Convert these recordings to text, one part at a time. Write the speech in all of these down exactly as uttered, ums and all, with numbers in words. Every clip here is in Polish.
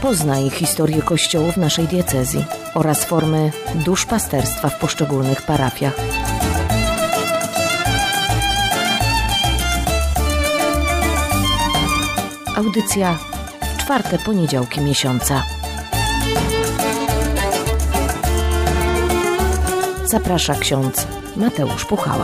Poznaj historię kościołów naszej diecezji oraz formy duszpasterstwa w poszczególnych parafiach. Audycja w czwarte poniedziałki miesiąca. Zaprasza ksiądz Mateusz Puchała.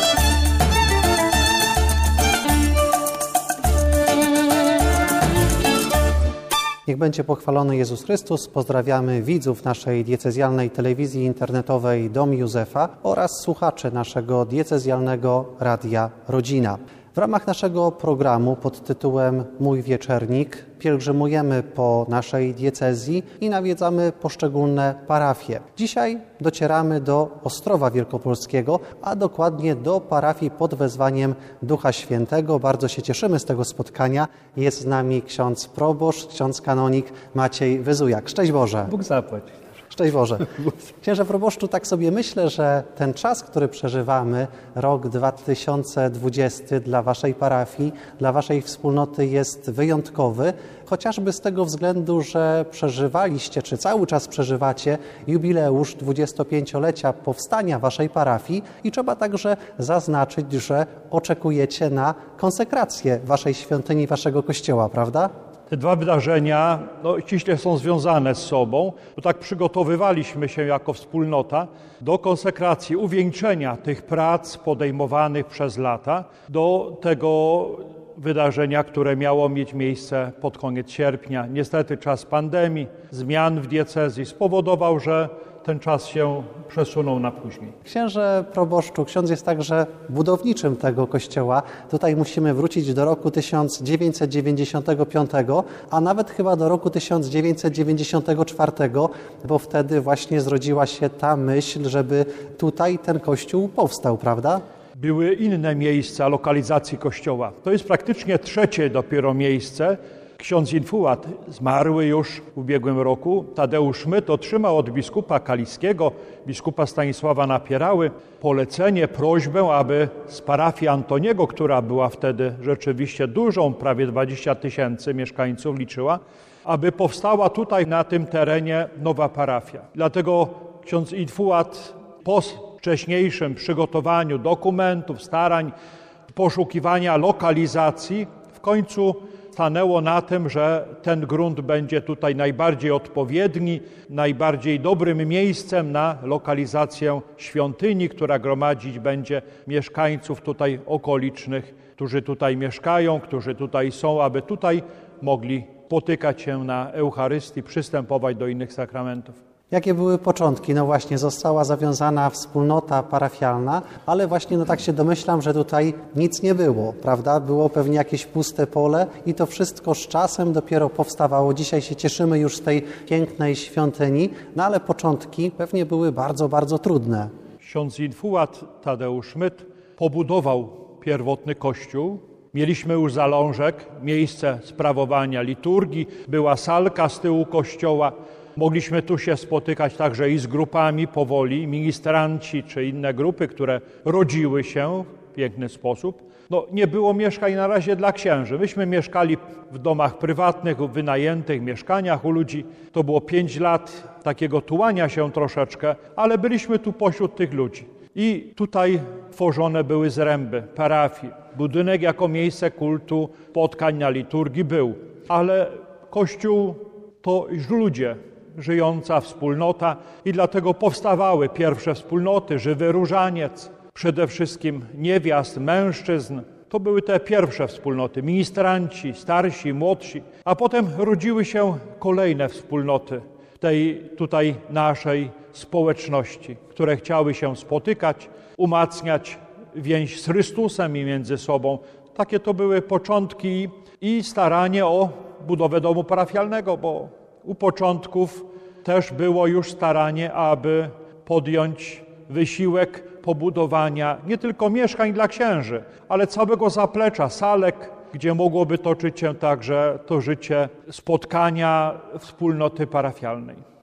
Niech będzie pochwalony Jezus Chrystus. Pozdrawiamy widzów naszej diecezjalnej telewizji internetowej Dom Józefa oraz słuchaczy naszego diecezjalnego Radia Rodzina. W ramach naszego programu pod tytułem Mój Wieczernik pielgrzymujemy po naszej diecezji i nawiedzamy poszczególne parafie. Dzisiaj docieramy do Ostrowa Wielkopolskiego, a dokładnie do parafii pod wezwaniem Ducha Świętego. Bardzo się cieszymy z tego spotkania. Jest z nami ksiądz proboszcz, ksiądz kanonik Maciej Wyzujak. Szczęść Boże. Bóg zapłać. Szczęść Boże. Księże proboszczu, tak sobie myślę, że ten czas, który przeżywamy, rok dwa tysiące dwudziesty dla waszej parafii, dla waszej wspólnoty jest wyjątkowy, chociażby z tego względu, że przeżywaliście, czy cały czas przeżywacie jubileusz dwudziestopięciolecia powstania waszej parafii i trzeba także zaznaczyć, że oczekujecie na konsekrację waszej świątyni, waszego kościoła, prawda? Te dwa wydarzenia no, ściśle są związane z sobą, bo tak przygotowywaliśmy się jako wspólnota do konsekracji, uwieńczenia tych prac podejmowanych przez lata do tego wydarzenia, które miało mieć miejsce pod koniec sierpnia. Niestety czas pandemii, zmian w diecezji spowodował, że ten czas się przesunął na później. Księże proboszczu, ksiądz jest także budowniczym tego kościoła. Tutaj musimy wrócić do roku tysiąc dziewięćset dziewięćdziesiątego piątego, a nawet chyba do roku tysiąc dziewięćset dziewięćdziesiątego czwartego, bo wtedy właśnie zrodziła się ta myśl, żeby tutaj ten kościół powstał, prawda? Były inne miejsca lokalizacji kościoła. To jest praktycznie trzecie dopiero miejsce. Ksiądz infułat, zmarły już w ubiegłym roku, Tadeusz Szmyt, otrzymał od biskupa kaliskiego, biskupa Stanisława Napierały, polecenie, prośbę, aby z parafii Antoniego, która była wtedy rzeczywiście dużą, prawie dwadzieścia tysięcy mieszkańców liczyła, aby powstała tutaj na tym terenie nowa parafia. Dlatego ksiądz infułat po wcześniejszym przygotowaniu dokumentów, starań, poszukiwania lokalizacji w końcu stanęło na tym, że ten grunt będzie tutaj najbardziej odpowiedni, najbardziej dobrym miejscem na lokalizację świątyni, która gromadzić będzie mieszkańców tutaj okolicznych, którzy tutaj mieszkają, którzy tutaj są, aby tutaj mogli spotykać się na Eucharystii, przystępować do innych sakramentów. Jakie były początki? No właśnie, została zawiązana wspólnota parafialna, ale właśnie no tak się domyślam, że tutaj nic nie było, prawda? Było pewnie jakieś puste pole i to wszystko z czasem dopiero powstawało. Dzisiaj się cieszymy już z tej pięknej świątyni, no ale początki pewnie były bardzo, bardzo trudne. Ksiądz infułat Tadeusz Szmyt pobudował pierwotny kościół. Mieliśmy już zalążek, miejsce sprawowania liturgii, była salka z tyłu kościoła. Mogliśmy tu się spotykać także i z grupami powoli, ministranci czy inne grupy, które rodziły się w piękny sposób. No, nie było mieszkań na razie dla księży. Myśmy mieszkali w domach prywatnych, w wynajętych mieszkaniach u ludzi. To było pięć lat takiego tułania się troszeczkę, ale byliśmy tu pośród tych ludzi. I tutaj tworzone były zręby parafii. Budynek jako miejsce kultu, spotkań na liturgii był. Ale Kościół to już ludzie, żyjąca wspólnota i dlatego powstawały pierwsze wspólnoty, Żywy Różaniec, przede wszystkim niewiast, mężczyzn. To były te pierwsze wspólnoty, ministranci, starsi, młodsi, a potem rodziły się kolejne wspólnoty tej tutaj naszej społeczności, które chciały się spotykać, umacniać więź z Chrystusem i między sobą. Takie to były początki i staranie o budowę domu parafialnego, bo u początków też było już staranie, aby podjąć wysiłek pobudowania nie tylko mieszkań dla księży, ale całego zaplecza, salek, gdzie mogłoby toczyć się także to życie spotkania wspólnoty parafialnej.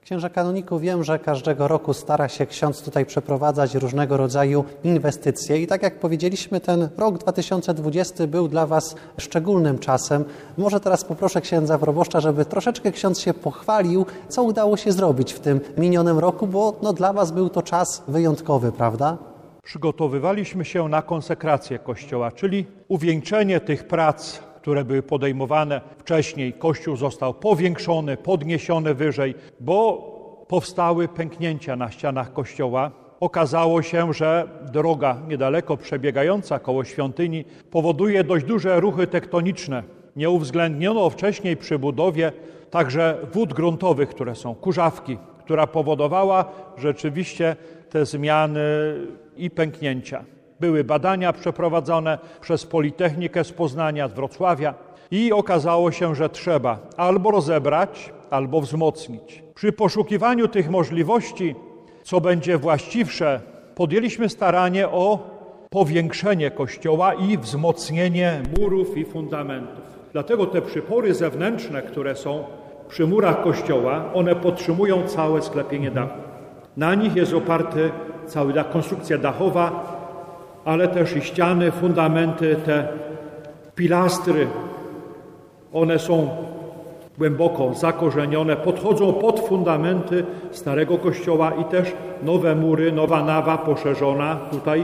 Księże kanoniku, wiem, że każdego roku stara się ksiądz tutaj przeprowadzać różnego rodzaju inwestycje i tak jak powiedzieliśmy, ten rok dwa tysiące dwudziesty był dla Was szczególnym czasem. Może teraz poproszę księdza proboszcza, żeby troszeczkę ksiądz się pochwalił, co udało się zrobić w tym minionym roku, bo no, dla Was był to czas wyjątkowy, prawda? Przygotowywaliśmy się na konsekrację Kościoła, czyli uwieńczenie tych prac, które były podejmowane wcześniej. Kościół został powiększony, podniesiony wyżej, bo powstały pęknięcia na ścianach Kościoła. Okazało się, że droga niedaleko przebiegająca koło świątyni powoduje dość duże ruchy tektoniczne. Nie uwzględniono wcześniej przy budowie także wód gruntowych, które są kurzawki, która powodowała rzeczywiście te zmiany i pęknięcia. Były badania przeprowadzone przez Politechnikę z Poznania, z Wrocławia i okazało się, że trzeba albo rozebrać, albo wzmocnić. Przy poszukiwaniu tych możliwości, co będzie właściwsze, podjęliśmy staranie o powiększenie Kościoła i wzmocnienie murów i fundamentów. Dlatego te przypory zewnętrzne, które są przy murach Kościoła, one podtrzymują całe sklepienie dachu. Na nich jest oparty cała konstrukcja dachowa, ale też i ściany, fundamenty, te pilastry, one są głęboko zakorzenione, podchodzą pod fundamenty starego kościoła i też nowe mury, nowa nawa poszerzona tutaj,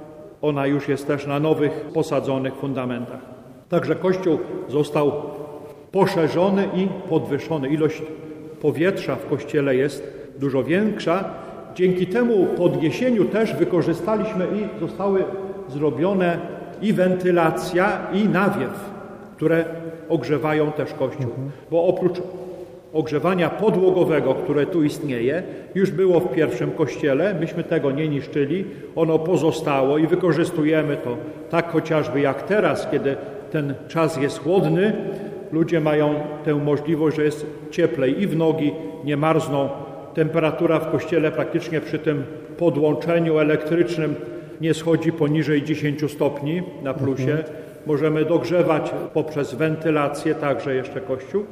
ona już jest też na nowych posadzonych fundamentach. Także kościół został poszerzony i podwyższony. Ilość powietrza w kościele jest dużo większa. Dzięki temu podniesieniu też wykorzystaliśmy i zostały zrobione i wentylacja, i nawiew, które ogrzewają też Kościół. Mhm. Bo oprócz ogrzewania podłogowego, które tu istnieje, już było w pierwszym kościele, myśmy tego nie niszczyli, ono pozostało i wykorzystujemy to tak chociażby jak teraz, kiedy ten czas jest chłodny, ludzie mają tę możliwość, że jest cieplej i w nogi, nie marzną. Temperatura w kościele praktycznie przy tym podłączeniu elektrycznym nie schodzi poniżej dziesięć stopni na plusie. Mhm. Możemy dogrzewać poprzez wentylację także jeszcze kościół.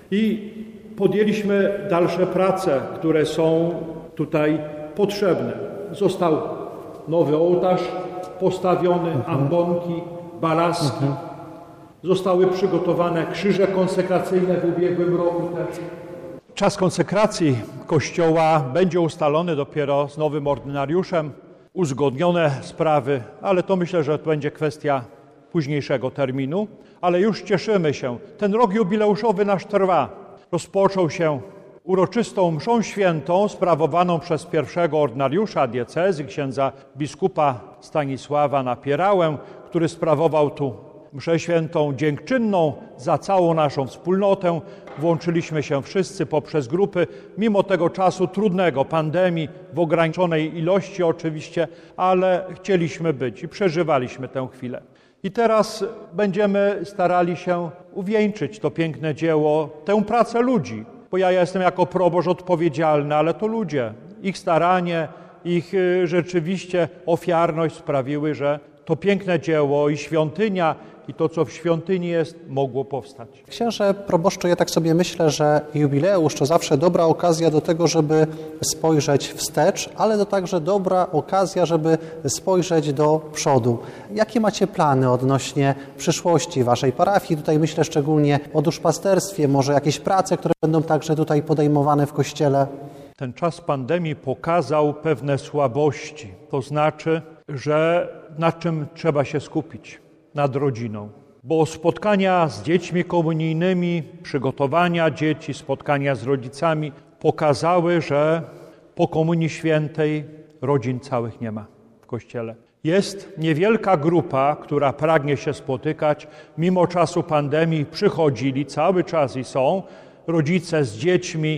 I podjęliśmy dalsze prace, które są tutaj potrzebne. Został nowy ołtarz postawiony, mhm. ambonki, balaski. Mhm. Zostały przygotowane krzyże konsekracyjne w ubiegłym roku też. Czas konsekracji Kościoła będzie ustalony dopiero z nowym ordynariuszem, uzgodnione sprawy, ale to myślę, że to będzie kwestia późniejszego terminu, ale już cieszymy się. Ten rok jubileuszowy nasz trwa. Rozpoczął się uroczystą mszą świętą sprawowaną przez pierwszego ordynariusza diecezji, księdza biskupa Stanisława Napierałę, który sprawował tu mszę świętą dziękczynną za całą naszą wspólnotę. Włączyliśmy się wszyscy poprzez grupy, mimo tego czasu trudnego, pandemii, w ograniczonej ilości oczywiście, ale chcieliśmy być i przeżywaliśmy tę chwilę. I teraz będziemy starali się uwieńczyć to piękne dzieło, tę pracę ludzi, bo ja jestem jako proboszcz odpowiedzialny, ale to ludzie, ich staranie, ich rzeczywiście ofiarność sprawiły, że to piękne dzieło i świątynia, i to, co w świątyni jest, mogło powstać. Księże proboszczu, ja tak sobie myślę, że jubileusz to zawsze dobra okazja do tego, żeby spojrzeć wstecz, ale to także dobra okazja, żeby spojrzeć do przodu. Jakie macie plany odnośnie przyszłości waszej parafii? Tutaj myślę szczególnie o duszpasterstwie, może jakieś prace, które będą także tutaj podejmowane w Kościele? Ten czas pandemii pokazał pewne słabości, to znaczy, że na czym trzeba się skupić? Nad rodziną. Bo spotkania z dziećmi komunijnymi, przygotowania dzieci, spotkania z rodzicami pokazały, że po Komunii Świętej rodzin całych nie ma w Kościele. Jest niewielka grupa, która pragnie się spotykać. Mimo czasu pandemii przychodzili cały czas i są rodzice z dziećmi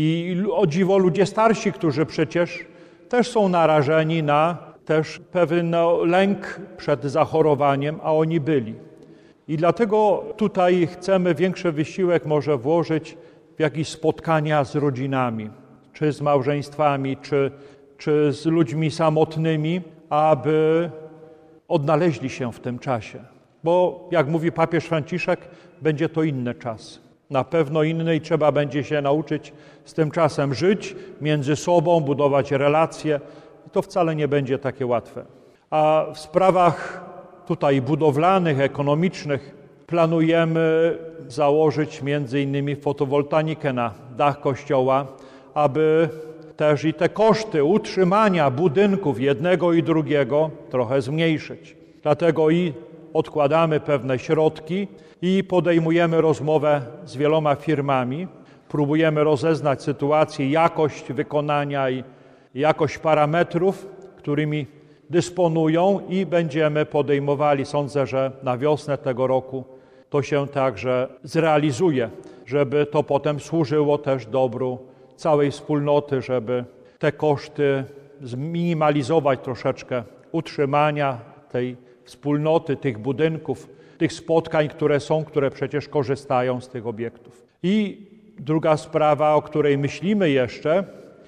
i o dziwo ludzie starsi, którzy przecież też są narażeni na też pewien no, lęk przed zachorowaniem, a oni byli. I dlatego tutaj chcemy większy wysiłek może włożyć w jakieś spotkania z rodzinami, czy z małżeństwami, czy, czy z ludźmi samotnymi, aby odnaleźli się w tym czasie. Bo jak mówi papież Franciszek, będzie to inny czas. Na pewno innej trzeba będzie się nauczyć z tym czasem żyć, między sobą budować relacje. I to wcale nie będzie takie łatwe. A w sprawach tutaj budowlanych, ekonomicznych planujemy założyć między innymi fotowoltaikę na dach kościoła, aby też i te koszty utrzymania budynków jednego i drugiego trochę zmniejszyć. Dlatego i odkładamy pewne środki i podejmujemy rozmowę z wieloma firmami. Próbujemy rozeznać sytuację, jakość wykonania i jakość parametrów, którymi dysponują i będziemy podejmowali, sądzę, że na wiosnę tego roku to się także zrealizuje, żeby to potem służyło też dobru całej wspólnoty, żeby te koszty zminimalizować troszeczkę utrzymania tej wspólnoty, tych budynków, tych spotkań, które są, które przecież korzystają z tych obiektów. I druga sprawa, o której myślimy jeszcze,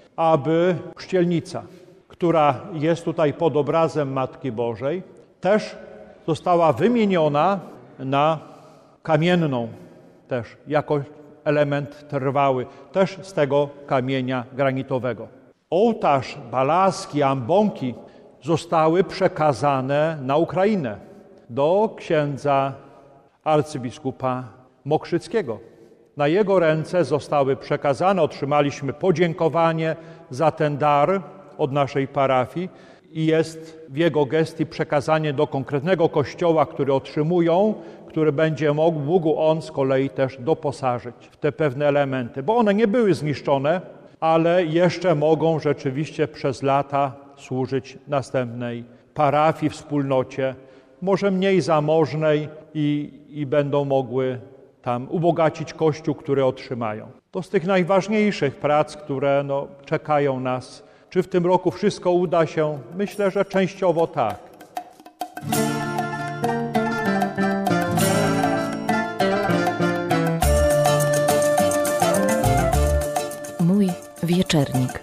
aby chrzcielnica, która jest tutaj pod obrazem Matki Bożej, też została wymieniona na kamienną, też jako element trwały, też z tego kamienia granitowego. Ołtarz, balaski, ambonki zostały przekazane na Ukrainę do księdza arcybiskupa Mokrzyckiego. Na jego ręce zostały przekazane, otrzymaliśmy podziękowanie za ten dar od naszej parafii i jest w jego gestii przekazanie do konkretnego kościoła, który otrzymują, który będzie mógł, mógł on z kolei też doposażyć w te pewne elementy, bo one nie były zniszczone, ale jeszcze mogą rzeczywiście przez lata służyć następnej parafii, wspólnocie, może mniej zamożnej i, i będą mogły tam ubogacić Kościół, który otrzymają. To z tych najważniejszych prac, które no, czekają nas. Czy w tym roku wszystko uda się? Myślę, że częściowo tak. Mój wieczernik.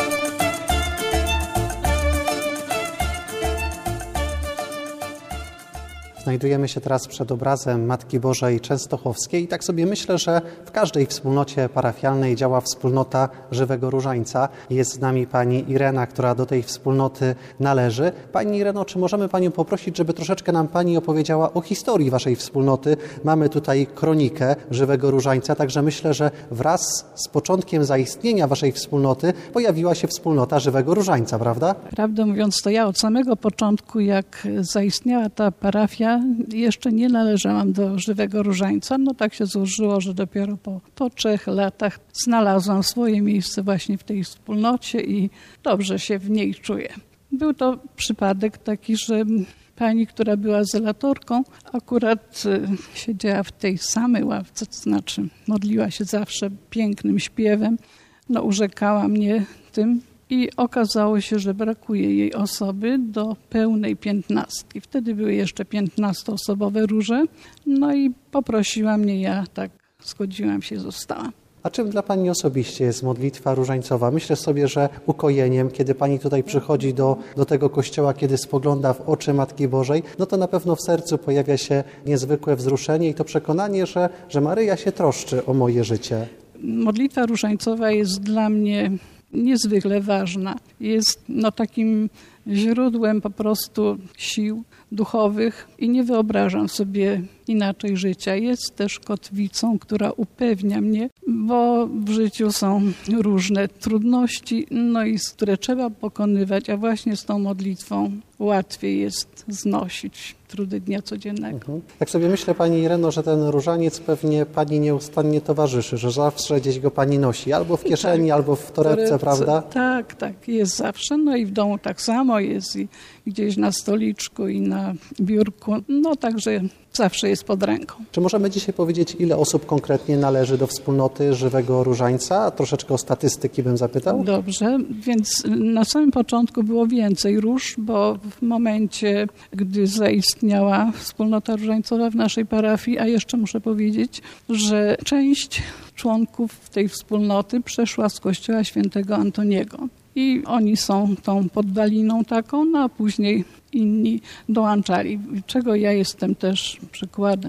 Znajdujemy się teraz przed obrazem Matki Bożej Częstochowskiej i tak sobie myślę, że w każdej wspólnocie parafialnej działa wspólnota Żywego Różańca. Jest z nami pani Irena, która do tej wspólnoty należy. Pani Ireno, czy możemy panią poprosić, żeby troszeczkę nam pani opowiedziała o historii waszej wspólnoty? Mamy tutaj kronikę Żywego Różańca, także myślę, że wraz z początkiem zaistnienia waszej wspólnoty pojawiła się wspólnota Żywego Różańca, prawda? Prawdę mówiąc, to ja od samego początku, jak zaistniała ta parafia, jeszcze nie należałam do Żywego Różańca. No tak się złożyło, że dopiero po, po trzech latach znalazłam swoje miejsce właśnie w tej wspólnocie i dobrze się w niej czuję. Był to przypadek taki, że pani, która była zelatorką, akurat siedziała w tej samej ławce, to znaczy modliła się zawsze pięknym śpiewem, no urzekała mnie tym, i okazało się, że brakuje jej osoby do pełnej piętnastki. Wtedy były jeszcze piętnastoosobowe róże. No i poprosiła mnie, ja tak zgodziłam się, zostałam. A czym dla pani osobiście jest modlitwa różańcowa? Myślę sobie, że ukojeniem, kiedy pani tutaj przychodzi do, do tego kościoła, kiedy spogląda w oczy Matki Bożej, no to na pewno w sercu pojawia się niezwykłe wzruszenie i to przekonanie, że, że Maryja się troszczy o moje życie. Modlitwa różańcowa jest dla mnie niezwykle ważna. Jest no, takim źródłem po prostu sił duchowych i nie wyobrażam sobie inaczej życia. Jest też kotwicą, która upewnia mnie, bo w życiu są różne trudności, no i które trzeba pokonywać, a właśnie z tą modlitwą łatwiej jest znosić trudy dnia codziennego. Mhm. Tak sobie myślę, pani Ireno, że ten różaniec pewnie pani nieustannie towarzyszy, że zawsze gdzieś go pani nosi, albo w kieszeni, tak, albo w torebce, torebce, prawda? Tak, tak, jest zawsze. No i w domu tak samo jest i gdzieś na stoliczku i na biurku, no także zawsze jest pod ręką. Czy możemy dzisiaj powiedzieć, ile osób konkretnie należy do wspólnoty Żywego Różańca? Troszeczkę o statystyki bym zapytał. Dobrze, więc na samym początku było więcej róż, bo w momencie, gdy zaistniała wspólnota różańcowa w naszej parafii, a jeszcze muszę powiedzieć, że część członków tej wspólnoty przeszła z kościoła świętego Antoniego. I oni są tą poddaliną taką, no a później inni dołączali, czego ja jestem też przykładem.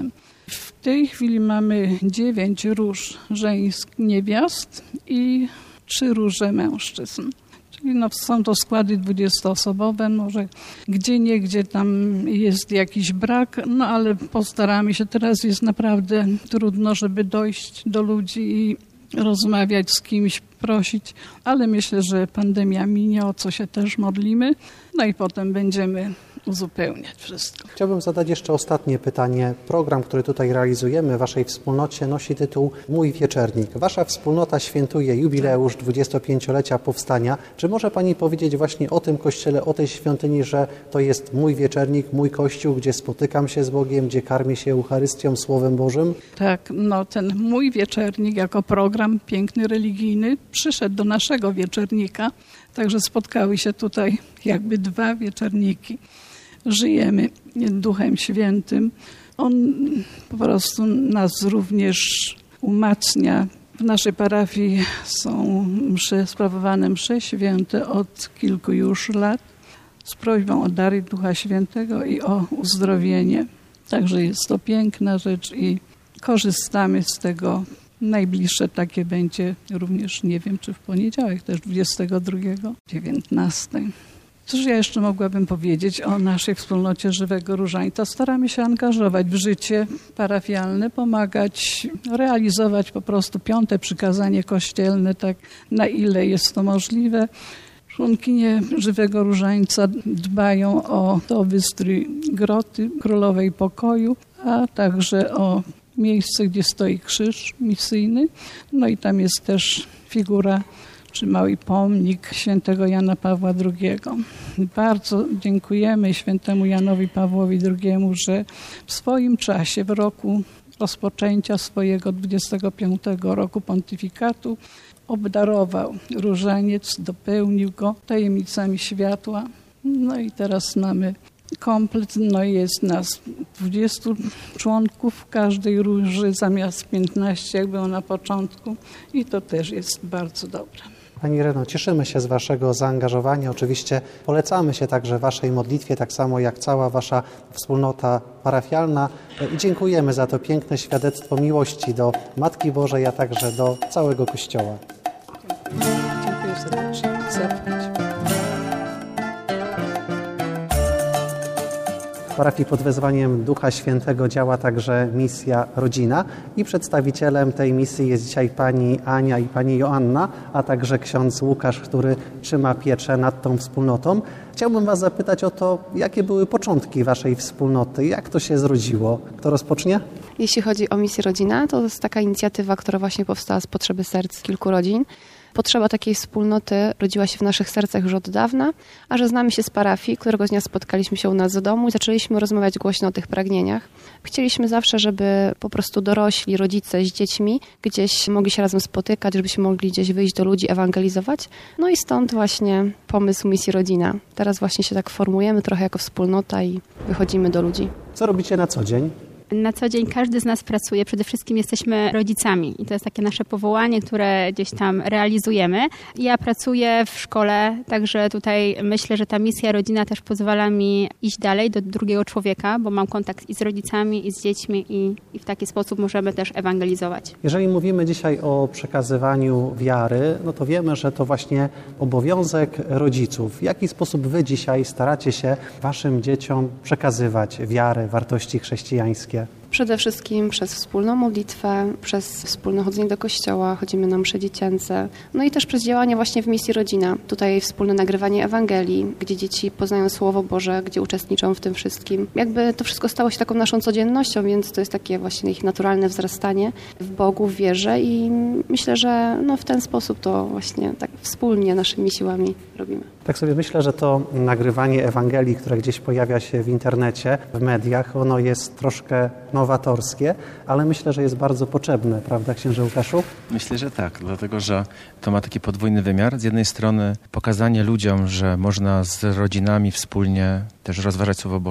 W tej chwili mamy dziewięć róż żeńskich niewiast i trzy róże mężczyzn. Czyli no, są to składy dwudziestoosobowe, może gdzie nie, gdzie tam jest jakiś brak, no ale postaramy się. Teraz jest naprawdę trudno, żeby dojść do ludzi i rozmawiać z kimś, prosić, ale myślę, że pandemia minie, o co się też modlimy, no i potem będziemy uzupełniać wszystko. Chciałbym zadać jeszcze ostatnie pytanie. Program, który tutaj realizujemy w Waszej wspólnocie, nosi tytuł Mój Wieczernik. Wasza wspólnota świętuje jubileusz dwudziestopięciolecia powstania. Czy może Pani powiedzieć właśnie o tym kościele, o tej świątyni, że to jest mój wieczernik, mój kościół, gdzie spotykam się z Bogiem, gdzie karmię się Eucharystią, Słowem Bożym? Tak, no ten Mój Wieczernik jako program piękny, religijny przyszedł do naszego wieczernika, także spotkały się tutaj jakby dwa wieczerniki. Żyjemy Duchem Świętym. On po prostu nas również umacnia. W naszej parafii są msze, sprawowane msze święte od kilku już lat z prośbą o dary Ducha Świętego i o uzdrowienie. Także jest to piękna rzecz i korzystamy z tego. Najbliższe takie będzie również, nie wiem, czy w poniedziałek, też dwudziestego drugiego, dziewiętnastego. Cóż ja jeszcze mogłabym powiedzieć o naszej wspólnocie Żywego Różańca? Staramy się angażować w życie parafialne, pomagać, realizować po prostu piąte przykazanie kościelne, tak na ile jest to możliwe. Członkinie Żywego Różańca dbają o to wystrój groty królowej pokoju, a także o miejsce, gdzie stoi krzyż misyjny. No i tam jest też figura czy mały pomnik świętego Jana Pawła drugiego. Bardzo dziękujemy świętemu Janowi Pawłowi drugiemu, że w swoim czasie, w roku rozpoczęcia swojego dwudziestego piątego roku pontyfikatu, obdarował różaniec, dopełnił go tajemnicami światła. No i teraz mamy komplet, no jest nas dwudziestu członków w każdej róży zamiast piętnastu, jak było na początku i to też jest bardzo dobre. Pani Ireno, cieszymy się z Waszego zaangażowania. Oczywiście polecamy się także Waszej modlitwie, tak samo jak cała Wasza wspólnota parafialna i dziękujemy za to piękne świadectwo miłości do Matki Bożej, a także do całego Kościoła. Dziękuję serdecznie. Zapłać. W parafii pod wezwaniem Ducha Świętego działa także misja Rodzina i przedstawicielem tej misji jest dzisiaj pani Ania i pani Joanna, a także ksiądz Łukasz, który trzyma pieczę nad tą wspólnotą. Chciałbym Was zapytać o to, jakie były początki Waszej wspólnoty, jak to się zrodziło? Kto rozpocznie? Jeśli chodzi o misję Rodzina, to jest taka inicjatywa, która właśnie powstała z potrzeby serc kilku rodzin. Potrzeba takiej wspólnoty rodziła się w naszych sercach już od dawna, a że znamy się z parafii, któregoś dnia spotkaliśmy się u nas w domu i zaczęliśmy rozmawiać głośno o tych pragnieniach. Chcieliśmy zawsze, żeby po prostu dorośli, rodzice z dziećmi gdzieś mogli się razem spotykać, żebyśmy mogli gdzieś wyjść do ludzi, ewangelizować. No i stąd właśnie pomysł misji Rodzina. Teraz właśnie się tak formujemy trochę jako wspólnota i wychodzimy do ludzi. Co robicie na co dzień? Na co dzień każdy z nas pracuje. Przede wszystkim jesteśmy rodzicami i to jest takie nasze powołanie, które gdzieś tam realizujemy. Ja pracuję w szkole, także tutaj myślę, że ta misja Rodzina też pozwala mi iść dalej do drugiego człowieka, bo mam kontakt i z rodzicami, i z dziećmi i, i w taki sposób możemy też ewangelizować. Jeżeli mówimy dzisiaj o przekazywaniu wiary, no to wiemy, że to właśnie obowiązek rodziców. W jaki sposób Wy dzisiaj staracie się Waszym dzieciom przekazywać wiarę, wartości chrześcijańskie? Przede wszystkim przez wspólną modlitwę, przez wspólne chodzenie do kościoła, chodzimy na msze dziecięce, no i też przez działanie właśnie w misji Rodzina. Tutaj wspólne nagrywanie Ewangelii, gdzie dzieci poznają Słowo Boże, gdzie uczestniczą w tym wszystkim. Jakby to wszystko stało się taką naszą codziennością, więc to jest takie właśnie ich naturalne wzrastanie w Bogu, w wierze i myślę, że no w ten sposób to właśnie tak wspólnie naszymi siłami robimy. Tak sobie myślę, że to nagrywanie Ewangelii, które gdzieś pojawia się w internecie, w mediach, ono jest troszkę nowatorskie, ale myślę, że jest bardzo potrzebne, prawda, księże Łukaszu? Myślę, że tak, dlatego że to ma taki podwójny wymiar. Z jednej strony pokazanie ludziom, że można z rodzinami wspólnie też rozważać Słowo Boże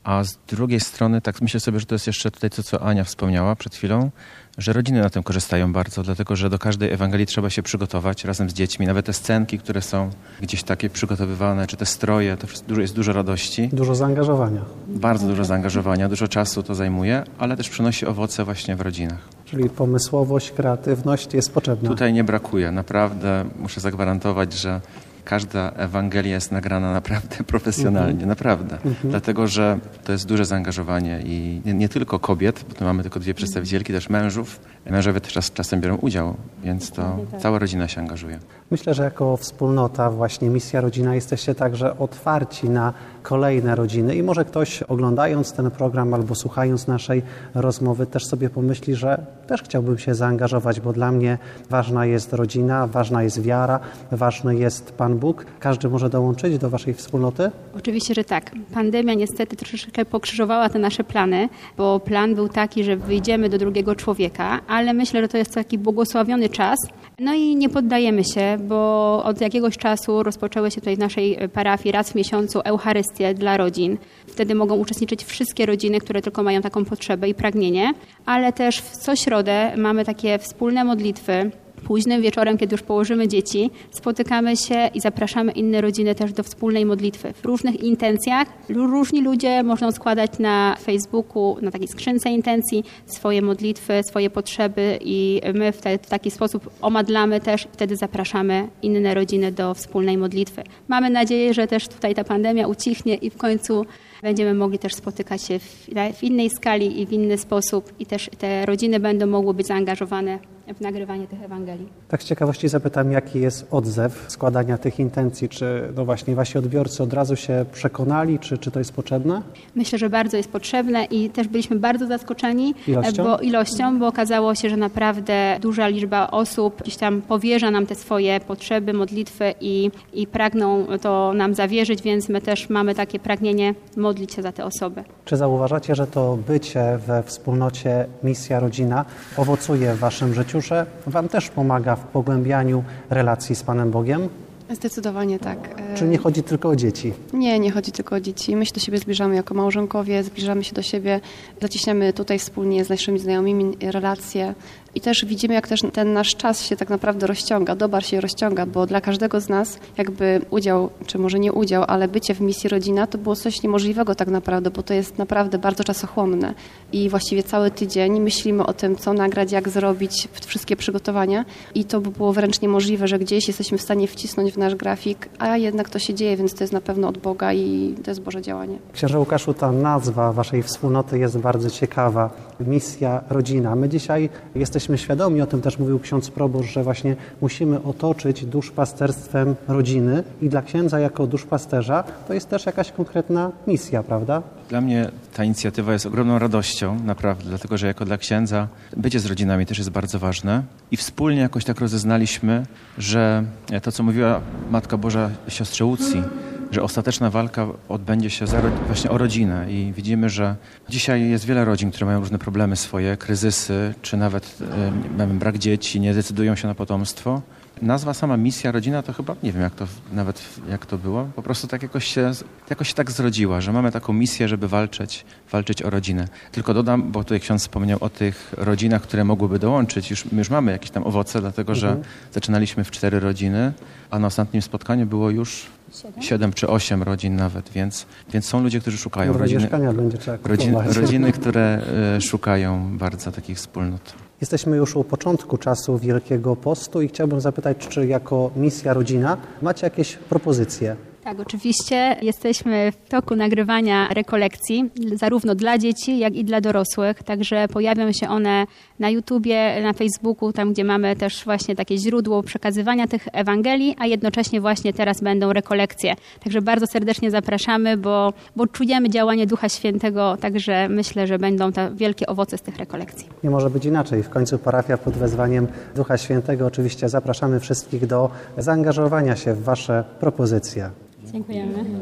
A z drugiej strony, tak myślę sobie, że to jest jeszcze tutaj to, co Ania wspomniała przed chwilą, że rodziny na tym korzystają bardzo, dlatego że do każdej Ewangelii trzeba się przygotować razem z dziećmi. Nawet te scenki, które są gdzieś takie przygotowywane, czy te stroje, to wszystko, jest dużo radości. Dużo zaangażowania. Bardzo dużo zaangażowania, dużo czasu to zajmuje, ale też przynosi owoce właśnie w rodzinach. Czyli pomysłowość, kreatywność jest potrzebna. Tutaj nie brakuje. Naprawdę muszę zagwarantować, że każda Ewangelia jest nagrana naprawdę profesjonalnie, mm-hmm. naprawdę. Mm-hmm. Dlatego, że to jest duże zaangażowanie i nie, nie tylko kobiet, bo tu mamy tylko dwie przedstawicielki, też mężów. Mężowie też czas, czasem biorą udział, więc to tak. Cała rodzina się angażuje. Myślę, że jako wspólnota, właśnie Misja Rodzina, jesteście także otwarci na kolejne rodziny i może ktoś oglądając ten program albo słuchając naszej rozmowy też sobie pomyśli, że też chciałbym się zaangażować, bo dla mnie ważna jest rodzina, ważna jest wiara, ważny jest Pan Bóg. Każdy może dołączyć do waszej wspólnoty? Oczywiście, że tak. Pandemia niestety troszeczkę pokrzyżowała te nasze plany, bo plan był taki, że wyjdziemy do drugiego człowieka, ale myślę, że to jest taki błogosławiony czas. No i nie poddajemy się, bo od jakiegoś czasu rozpoczęły się tutaj w naszej parafii raz w miesiącu Eucharystie dla rodzin. Wtedy mogą uczestniczyć wszystkie rodziny, które tylko mają taką potrzebę i pragnienie, ale też w co środę mamy takie wspólne modlitwy. Późnym wieczorem, kiedy już położymy dzieci, spotykamy się i zapraszamy inne rodziny też do wspólnej modlitwy. W różnych intencjach różni ludzie mogą składać na Facebooku, na takiej skrzynce intencji swoje modlitwy, swoje potrzeby i my w, te, w taki sposób omadlamy też i wtedy zapraszamy inne rodziny do wspólnej modlitwy. Mamy nadzieję, że też tutaj ta pandemia ucichnie i w końcu będziemy mogli też spotykać się w, w innej skali i w inny sposób i też te rodziny będą mogły być zaangażowane w nagrywanie tych Ewangelii. Tak z ciekawości zapytam, jaki jest odzew składania tych intencji? Czy no właśnie wasi odbiorcy od razu się przekonali, czy, czy to jest potrzebne? Myślę, że bardzo jest potrzebne i też byliśmy bardzo zaskoczeni ilością? Bo, ilością, bo okazało się, że naprawdę duża liczba osób gdzieś tam powierza nam te swoje potrzeby, modlitwy i, i pragną to nam zawierzyć, więc my też mamy takie pragnienie modlić się za te osoby. Czy zauważacie, że to bycie we wspólnocie Misja Rodzina owocuje w waszym życiu, że wam też pomaga w pogłębianiu relacji z Panem Bogiem? Zdecydowanie tak. Czy nie chodzi tylko o dzieci? Nie, nie chodzi tylko o dzieci. My się do siebie zbliżamy jako małżonkowie, zbliżamy się do siebie, zacieśniamy tutaj wspólnie z naszymi znajomymi relacje i też widzimy, jak też ten nasz czas się tak naprawdę rozciąga, dobar się rozciąga, bo dla każdego z nas jakby udział, czy może nie udział, ale bycie w misji Rodzina to było coś niemożliwego tak naprawdę, bo to jest naprawdę bardzo czasochłonne i właściwie cały tydzień myślimy o tym, co nagrać, jak zrobić, wszystkie przygotowania i to by było wręcz niemożliwe, że gdzieś jesteśmy w stanie wcisnąć w nasz grafik, a jednak to się dzieje, więc to jest na pewno od Boga i to jest Boże działanie. Księże Łukaszu, ta nazwa waszej wspólnoty jest bardzo ciekawa. Misja Rodzina. My dzisiaj jesteśmy świadomi, o tym też mówił ksiądz proboszcz, że właśnie musimy otoczyć duszpasterstwem rodziny i dla księdza jako duszpasterza to jest też jakaś konkretna misja, prawda? Dla mnie ta inicjatywa jest ogromną radością, naprawdę, dlatego że jako dla księdza bycie z rodzinami też jest bardzo ważne i wspólnie jakoś tak rozeznaliśmy, że to, co mówiła Matka Boża siostrze Łucji, że ostateczna walka odbędzie się za, właśnie o rodzinę i widzimy, że dzisiaj jest wiele rodzin, które mają różne problemy swoje, kryzysy, czy nawet e, brak dzieci, nie decydują się na potomstwo. Nazwa sama Misja Rodzina to chyba, nie wiem jak to nawet jak to było, po prostu tak jakoś się, jakoś się tak zrodziła, że mamy taką misję, żeby walczyć, walczyć o rodzinę. Tylko dodam, bo tutaj ksiądz wspomniał o tych rodzinach, które mogłyby dołączyć. Już, my już mamy jakieś tam owoce, dlatego mhm. że zaczynaliśmy w cztery rodziny, a na ostatnim spotkaniu było już Siedem? Siedem czy osiem rodzin nawet, więc, więc są ludzie, którzy szukają no, rodziny, mieszkania będzie trzeba rodzin, rodziny, które y, szukają bardzo takich wspólnot. Jesteśmy już u początku czasu Wielkiego Postu i chciałbym zapytać, czy jako Misja Rodzina macie jakieś propozycje? Tak, oczywiście jesteśmy w toku nagrywania rekolekcji, zarówno dla dzieci, jak i dla dorosłych, także pojawią się one na YouTubie, na Facebooku, tam gdzie mamy też właśnie takie źródło przekazywania tych Ewangelii, a jednocześnie właśnie teraz będą rekolekcje. Także bardzo serdecznie zapraszamy, bo, bo czujemy działanie Ducha Świętego, także myślę, że będą te wielkie owoce z tych rekolekcji. Nie może być inaczej. W końcu parafia pod wezwaniem Ducha Świętego. Oczywiście zapraszamy wszystkich do zaangażowania się w wasze propozycje. Dziękujemy.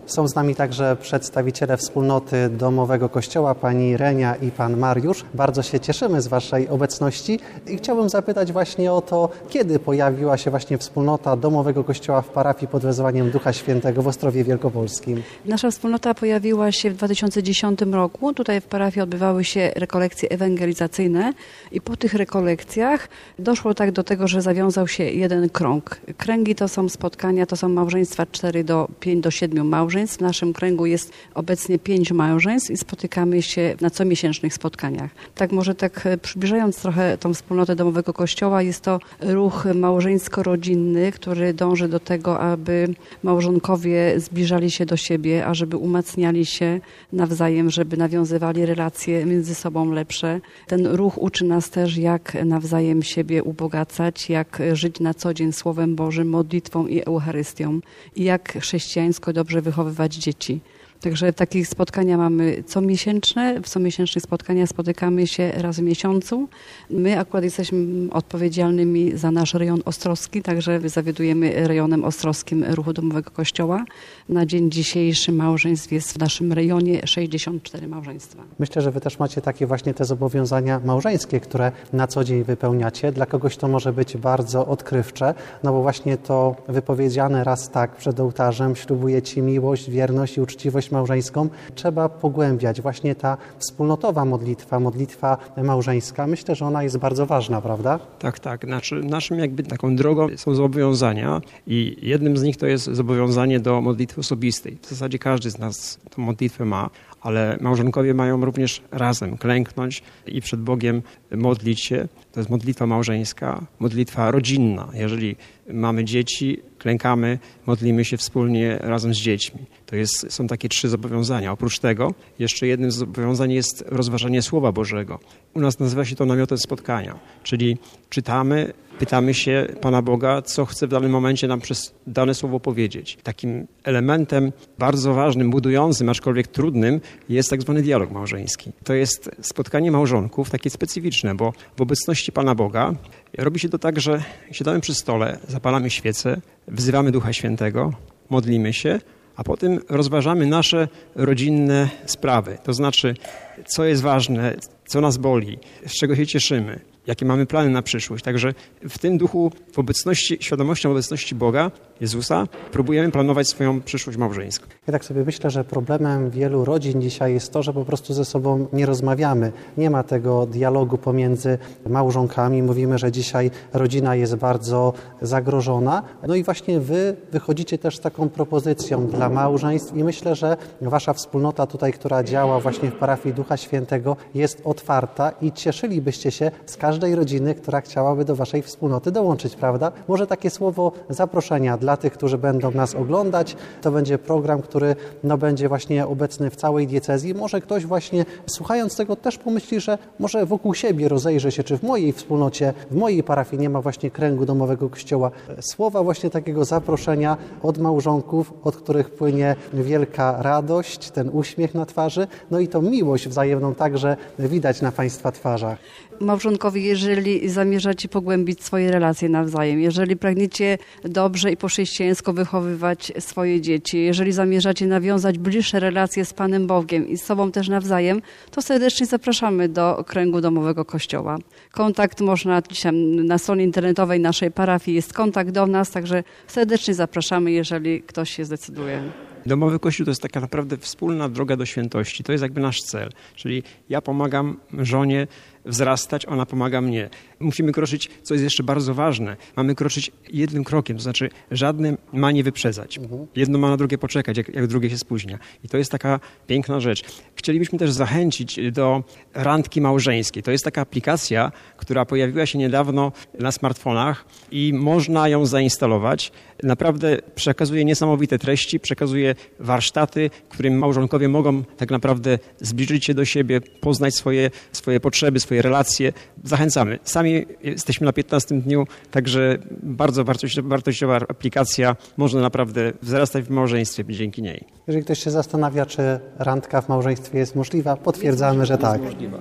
Są z nami także przedstawiciele wspólnoty Domowego Kościoła, pani Renia i pan Mariusz. Bardzo się cieszymy z waszej obecności i chciałbym zapytać właśnie o to, kiedy pojawiła się właśnie wspólnota Domowego Kościoła w parafii pod wezwaniem Ducha Świętego w Ostrowie Wielkopolskim. Nasza wspólnota pojawiła się w dwa tysiące dziesiątym roku. Tutaj w parafii odbywały się rekolekcje ewangelizacyjne i po tych rekolekcjach doszło tak do tego, że zawiązał się jeden krąg. Kręgi to są spotkania, to są małżeństwa cztery do pięciu do siedmiu małżeństw. W naszym kręgu jest obecnie pięć małżeństw i spotykamy się na comiesięcznych spotkaniach. Tak może tak przybliżając trochę tą wspólnotę Domowego Kościoła, jest to ruch małżeńsko-rodzinny, który dąży do tego, aby małżonkowie zbliżali się do siebie, a żeby umacniali się nawzajem, żeby nawiązywali relacje między sobą lepsze. Ten ruch uczy nas też, jak nawzajem siebie ubogacać, jak żyć na co dzień Słowem Bożym, modlitwą i Eucharystią i jak chrześcijańsko dobrze wychowywać dzieci. Także takich spotkania mamy comiesięczne. W comiesięcznych spotkaniach spotykamy się raz w miesiącu. My akurat jesteśmy odpowiedzialnymi za nasz rejon ostrowski, także zawiadujemy rejonem ostrowskim Ruchu Domowego Kościoła. Na dzień dzisiejszy małżeństw jest w naszym rejonie sześćdziesiąt cztery małżeństwa. Myślę, że wy też macie takie właśnie te zobowiązania małżeńskie, które na co dzień wypełniacie. Dla kogoś to może być bardzo odkrywcze, no bo właśnie to wypowiedziane raz tak przed ołtarzem, ślubuję ci miłość, wierność i uczciwość małżeńską, trzeba pogłębiać. Właśnie ta wspólnotowa modlitwa, modlitwa małżeńska, myślę, że ona jest bardzo ważna, prawda? Tak, tak. Znaczy, naszym jakby taką drogą są zobowiązania i jednym z nich to jest zobowiązanie do modlitwy osobistej. W zasadzie każdy z nas tę modlitwę ma, ale małżonkowie mają również razem klęknąć i przed Bogiem modlić się. To jest modlitwa małżeńska, modlitwa rodzinna. Jeżeli mamy dzieci, klękamy, modlimy się wspólnie razem z dziećmi. To jest, są takie trzy zobowiązania. Oprócz tego jeszcze jednym z zobowiązań jest rozważanie Słowa Bożego. U nas nazywa się to namiotem spotkania, czyli czytamy, pytamy się Pana Boga, co chce w danym momencie nam przez dane słowo powiedzieć. Takim elementem bardzo ważnym, budującym, aczkolwiek trudnym jest tak zwany dialog małżeński. To jest spotkanie małżonków, takie specyficzne, bo w obecności Pana Boga robi się to tak, że siadamy przy stole, zapalamy świecę, wzywamy Ducha Świętego, modlimy się, a potem rozważamy nasze rodzinne sprawy. To znaczy, co jest ważne, co nas boli, z czego się cieszymy, jakie mamy plany na przyszłość. Także w tym duchu, w obecności, świadomością obecności Boga, Jezusa, próbujemy planować swoją przyszłość małżeńską. Ja tak sobie myślę, że problemem wielu rodzin dzisiaj jest to, że po prostu ze sobą nie rozmawiamy. Nie ma tego dialogu pomiędzy małżonkami. Mówimy, że dzisiaj rodzina jest bardzo zagrożona. No i właśnie wy wychodzicie też z taką propozycją dla małżeństw i myślę, że wasza wspólnota tutaj, która działa właśnie w parafii Ducha Świętego, jest otwarta i cieszylibyście się z każdej rodziny, która chciałaby do waszej wspólnoty dołączyć, prawda? Może takie słowo zaproszenia dla tych, którzy będą nas oglądać. To będzie program, który no, będzie właśnie obecny w całej diecezji. Może ktoś właśnie słuchając tego też pomyśli, że może wokół siebie rozejrzy się, czy w mojej wspólnocie, w mojej parafii nie ma właśnie kręgu Domowego Kościoła. Słowa właśnie takiego zaproszenia od małżonków, od których płynie wielka radość, ten uśmiech na twarzy, no i tą miłość wzajemną także widać na państwa twarzach. Małżonkowie, jeżeli zamierzacie pogłębić swoje relacje nawzajem, jeżeli pragniecie dobrze i po chrześcijańsku wychowywać swoje dzieci, jeżeli zamierzacie nawiązać bliższe relacje z Panem Bogiem i z sobą też nawzajem, to serdecznie zapraszamy do kręgu Domowego Kościoła. Kontakt można dzisiaj na stronie internetowej naszej parafii, jest kontakt do nas, także serdecznie zapraszamy, jeżeli ktoś się zdecyduje. Domowy Kościół to jest taka naprawdę wspólna droga do świętości. To jest jakby nasz cel. Czyli ja pomagam żonie wzrastać, ona pomaga mnie. Musimy kroczyć, co jest jeszcze bardzo ważne, mamy kroczyć jednym krokiem, to znaczy żadne ma nie wyprzedzać. Jedno ma na drugie poczekać, jak, jak drugie się spóźnia. I to jest taka piękna rzecz. Chcielibyśmy też zachęcić do randki małżeńskiej. To jest taka aplikacja, która pojawiła się niedawno na smartfonach i można ją zainstalować. Naprawdę przekazuje niesamowite treści, przekazuje warsztaty, którym małżonkowie mogą tak naprawdę zbliżyć się do siebie, poznać swoje, swoje potrzeby, swoje relacje. Zachęcamy. Sami jesteśmy na piętnastym dniu, także bardzo wartościowa aplikacja. Można naprawdę wzrastać w małżeństwie dzięki niej. Jeżeli ktoś się zastanawia, czy randka w małżeństwie jest możliwa, potwierdzamy, jest że tak. Jest możliwa.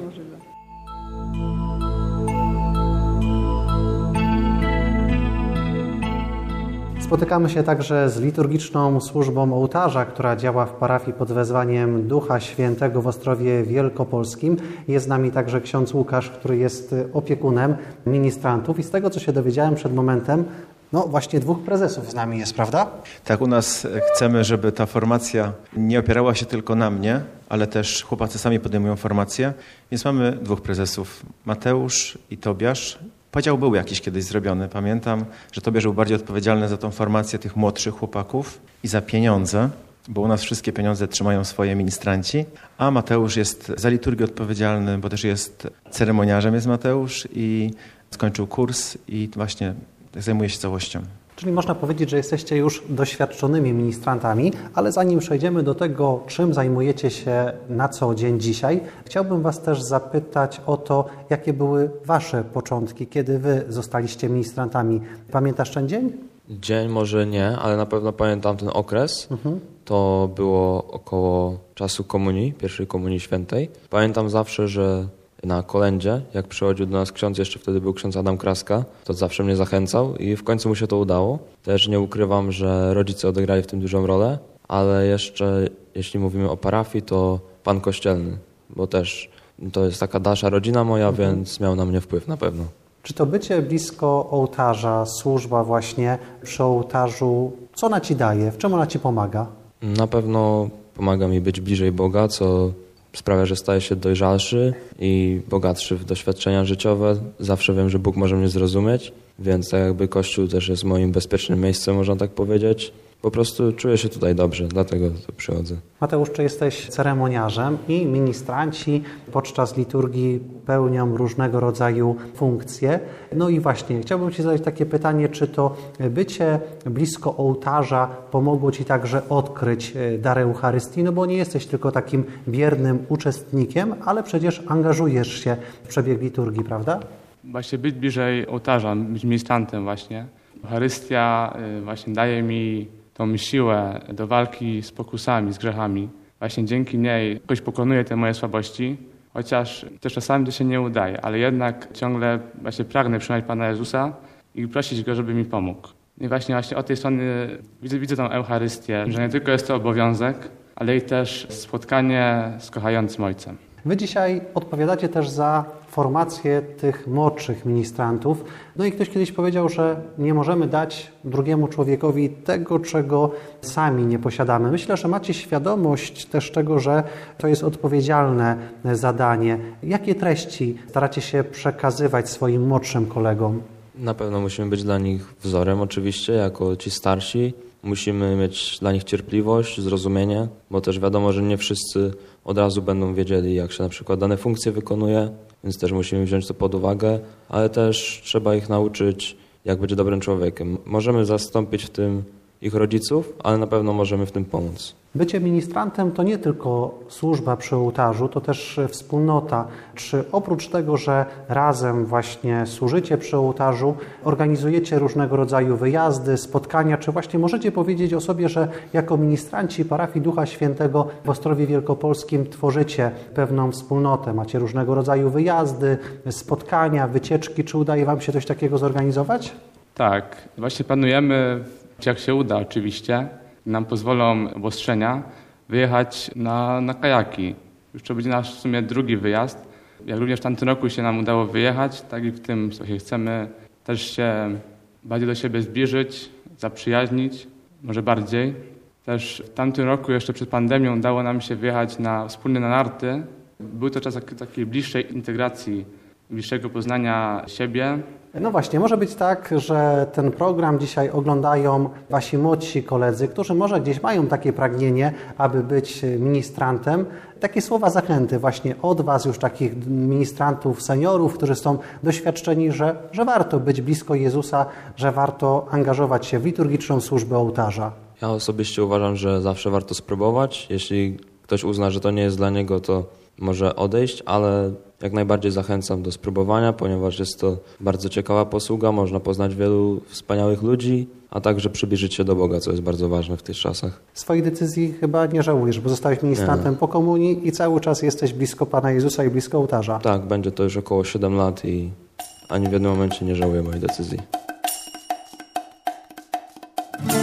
Spotykamy się także z liturgiczną służbą ołtarza, która działa w parafii pod wezwaniem Ducha Świętego w Ostrowie Wielkopolskim. Jest z nami także ksiądz Łukasz, który jest opiekunem ministrantów i z tego, co się dowiedziałem przed momentem, no właśnie dwóch prezesów z nami jest, prawda? Tak, u nas chcemy, żeby ta formacja nie opierała się tylko na mnie, ale też chłopacy sami podejmują formację, więc mamy dwóch prezesów, Mateusz i Tobiasz. Podział był jakiś kiedyś zrobiony. Pamiętam, że Tobiasz był bardziej odpowiedzialny za tą formację tych młodszych chłopaków i za pieniądze, bo u nas wszystkie pieniądze trzymają swoje ministranci, a Mateusz jest za liturgię odpowiedzialny, bo też jest ceremoniarzem, jest Mateusz i skończył kurs i właśnie zajmuje się całością. Czyli można powiedzieć, że jesteście już doświadczonymi ministrantami, ale zanim przejdziemy do tego, czym zajmujecie się na co dzień dzisiaj, chciałbym Was też zapytać o to, jakie były Wasze początki, kiedy Wy zostaliście ministrantami. Pamiętasz ten dzień? Dzień może nie, ale na pewno pamiętam ten okres. Mhm. To było około czasu komunii, pierwszej komunii świętej. Pamiętam zawsze, że na kolędzie, jak przychodził do nas ksiądz, jeszcze wtedy był ksiądz Adam Kraska, to zawsze mnie zachęcał i w końcu mu się to udało. Też nie ukrywam, że rodzice odegrali w tym dużą rolę, ale jeszcze jeśli mówimy o parafii, to pan kościelny, bo też to jest taka dalsza rodzina moja, mhm. więc miał na mnie wpływ na pewno. Czy to bycie blisko ołtarza, służba właśnie przy ołtarzu, co ona Ci daje? W czym ona Ci pomaga? Na pewno pomaga mi być bliżej Boga, co sprawia, że staję się dojrzalszy i bogatszy w doświadczenia życiowe. Zawsze wiem, że Bóg może mnie zrozumieć, więc tak jakby Kościół też jest moim bezpiecznym miejscem, można tak powiedzieć. Po prostu czuję się tutaj dobrze, dlatego tu przychodzę. Mateusz, czy jesteś ceremoniarzem i ministranci podczas liturgii pełnią różnego rodzaju funkcje. No i właśnie, chciałbym Ci zadać takie pytanie, czy to bycie blisko ołtarza pomogło Ci także odkryć dar Eucharystii? No bo nie jesteś tylko takim biernym uczestnikiem, ale przecież angażujesz się w przebieg liturgii, prawda? Właśnie być bliżej ołtarza, być ministrantem właśnie. Eucharystia właśnie daje mi tą siłę do walki z pokusami, z grzechami. Właśnie dzięki niej jakoś pokonuję te moje słabości, chociaż też czasami to się nie udaje, ale jednak ciągle właśnie pragnę przyjąć Pana Jezusa i prosić Go, żeby mi pomógł. I właśnie, właśnie od tej strony widzę, widzę tą Eucharystię, że nie tylko jest to obowiązek, ale i też spotkanie z kochającym Ojcem. Wy dzisiaj odpowiadacie też za formację tych młodszych ministrantów. No i ktoś kiedyś powiedział, że nie możemy dać drugiemu człowiekowi tego, czego sami nie posiadamy. Myślę, że macie świadomość też tego, że to jest odpowiedzialne zadanie. Jakie treści staracie się przekazywać swoim młodszym kolegom? Na pewno musimy być dla nich wzorem oczywiście, jako ci starsi. Musimy mieć dla nich cierpliwość, zrozumienie, bo też wiadomo, że nie wszyscy od razu będą wiedzieli, jak się na przykład dane funkcje wykonuje, więc też musimy wziąć to pod uwagę, ale też trzeba ich nauczyć, jak być dobrym człowiekiem. Możemy zastąpić w tym ich rodziców, ale na pewno możemy w tym pomóc. Bycie ministrantem to nie tylko służba przy ołtarzu, to też wspólnota. Czy oprócz tego, że razem właśnie służycie przy ołtarzu, organizujecie różnego rodzaju wyjazdy, spotkania, czy właśnie możecie powiedzieć o sobie, że jako ministranci parafii Ducha Świętego w Ostrowie Wielkopolskim tworzycie pewną wspólnotę, macie różnego rodzaju wyjazdy, spotkania, wycieczki, czy udaje Wam się coś takiego zorganizować? Tak, właśnie planujemy, jak się uda oczywiście, nam pozwolą obostrzenia, wyjechać na, na kajaki. Już to będzie nasz w sumie drugi wyjazd. Jak również w tamtym roku się nam udało wyjechać, tak i w tym słuchaj, chcemy też się bardziej do siebie zbliżyć, zaprzyjaźnić, może bardziej. Też w tamtym roku, jeszcze przed pandemią, udało nam się wyjechać na, wspólnie na narty. Był to czas takiej bliższej integracji, bliższego poznania siebie. No właśnie, może być tak, że ten program dzisiaj oglądają wasi młodsi koledzy, którzy może gdzieś mają takie pragnienie, aby być ministrantem. Takie słowa zachęty właśnie od was, już takich ministrantów, seniorów, którzy są doświadczeni, że, że warto być blisko Jezusa, że warto angażować się w liturgiczną służbę ołtarza. Ja osobiście uważam, że zawsze warto spróbować. Jeśli ktoś uzna, że to nie jest dla niego, to może odejść, ale jak najbardziej zachęcam do spróbowania, ponieważ jest to bardzo ciekawa posługa, można poznać wielu wspaniałych ludzi, a także przybliżyć się do Boga, co jest bardzo ważne w tych czasach. Swojej decyzji chyba nie żałujesz, bo zostałeś ministrantem nie. po komunii i cały czas jesteś blisko Pana Jezusa i blisko ołtarza. Tak, będzie to już około siedem lat i ani w jednym momencie nie żałuję mojej decyzji.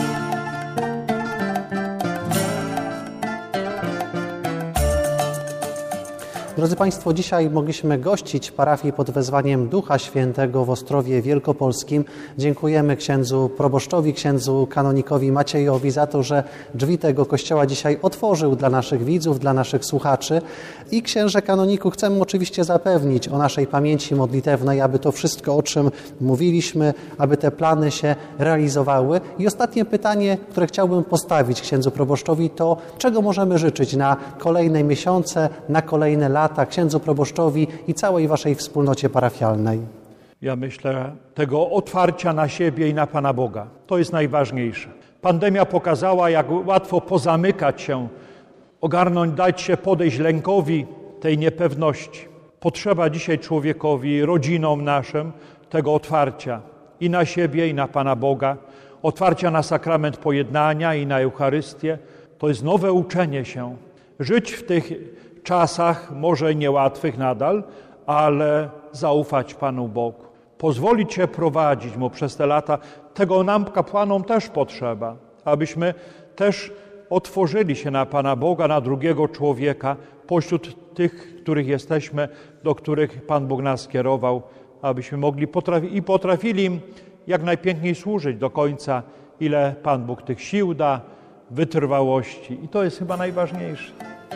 Drodzy Państwo, dzisiaj mogliśmy gościć parafię pod wezwaniem Ducha Świętego w Ostrowie Wielkopolskim. Dziękujemy księdzu proboszczowi, księdzu kanonikowi Maciejowi za to, że drzwi tego kościoła dzisiaj otworzył dla naszych widzów, dla naszych słuchaczy. I księże kanoniku, chcemy oczywiście zapewnić o naszej pamięci modlitewnej, aby to wszystko, o czym mówiliśmy, aby te plany się realizowały. I ostatnie pytanie, które chciałbym postawić księdzu proboszczowi, to czego możemy życzyć na kolejne miesiące, na kolejne lata księdzu proboszczowi i całej waszej wspólnocie parafialnej? Ja myślę tego otwarcia na siebie i na Pana Boga. To jest najważniejsze. Pandemia pokazała, jak łatwo pozamykać się, ogarnąć, dać się podejść lękowi tej niepewności. Potrzeba dzisiaj człowiekowi, rodzinom naszym tego otwarcia i na siebie, i na Pana Boga, otwarcia na sakrament pojednania i na Eucharystię. To jest nowe uczenie się. Żyć w tych czasach, może niełatwych nadal, ale zaufać Panu Bogu. Pozwolić się prowadzić Mu przez te lata. Tego nam, kapłanom, też potrzeba, abyśmy też otworzyli się na Pana Boga, na drugiego człowieka, pośród tych, których jesteśmy, do których Pan Bóg nas skierował, abyśmy mogli potrafi- i potrafili im jak najpiękniej służyć do końca, ile Pan Bóg tych sił da, wytrwałości. I to jest chyba najważniejsze.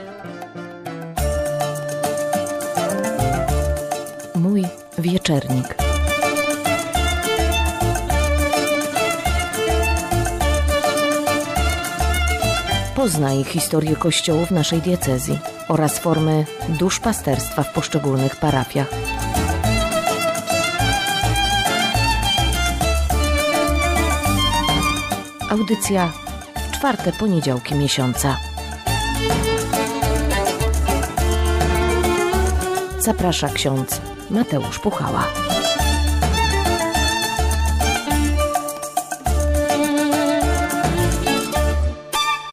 Mój wieczernik. Poznaj historię kościołów naszej diecezji oraz formy duszpasterstwa w poszczególnych parafiach. Audycja w czwarte poniedziałki miesiąca. Zaprasza ksiądz Mateusz Puchała.